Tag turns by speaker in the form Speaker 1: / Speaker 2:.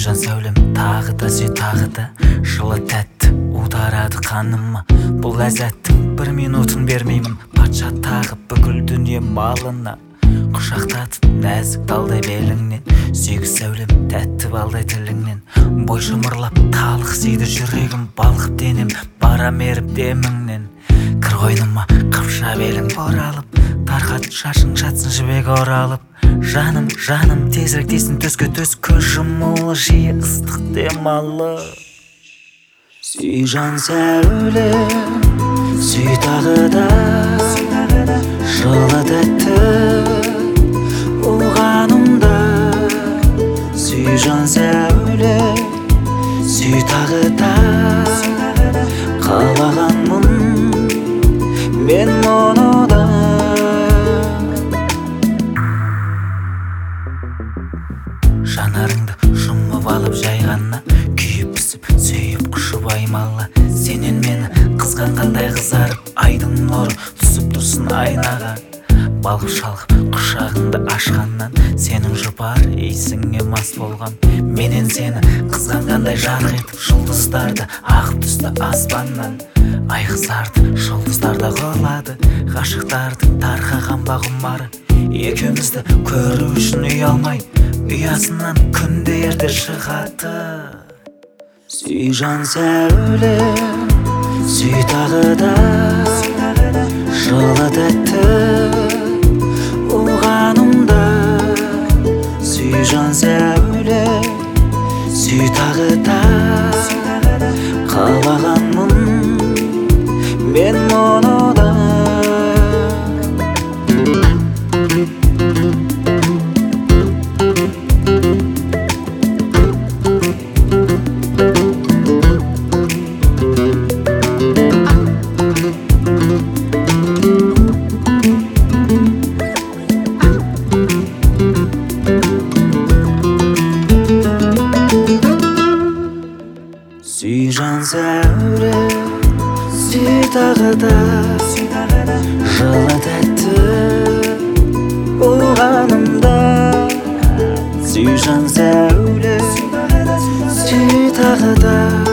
Speaker 1: жан сәулем тағы да сүй тағы да жылы тәтті ударады қаныма бұл ләззаттың бір минутын бермеймін патша тағы бүкіл дүние малына құшақтатып нәзік талдай беліңнен сүйгі сәулем тәтті балдай тіліңнен бой шымырлап талық сүйді жүрегім балқып денем барам еріп деміңнен кір қойныма қапша белің боралып тарқат шашың жатсын жібек оралып жаным жаным тезірек тисін төске төс көз жұмулы жиі ыстық демалы сүй жан сәулем сүй тағы да жылы тәтті уғанымда сүй жан сәулем сүй тағы да қалағанмын мен мұны да жанарыңды жұмып алып жай ғана күйіп пісіп сүйіп құшып аймалы сенен мені қызғанғандай қызарып айдың нұры түсіп тұрсын айнаға балқып шалқып құшағыңды ашқаннан сенің жұпар иісіңе мас болғам менен сені қызғанғандай жарқ етіп жұлдыздарды ағып түсті аспаннан ай қызарды жұлдыздарда қылады ғашықтардың тарқаған бағымары екеумізді көру үшін ұялмай ұясынан күнде ерте шығады сүй жан сәулем сүй тағы да жылы тәтті уғанымда сүй жан сәулем сүй тағы да қалағанмын мен мұны да сүй жан сәулем сүй тағы да жылы тәтті уғанымда сүй жан сәулем сүй тағы да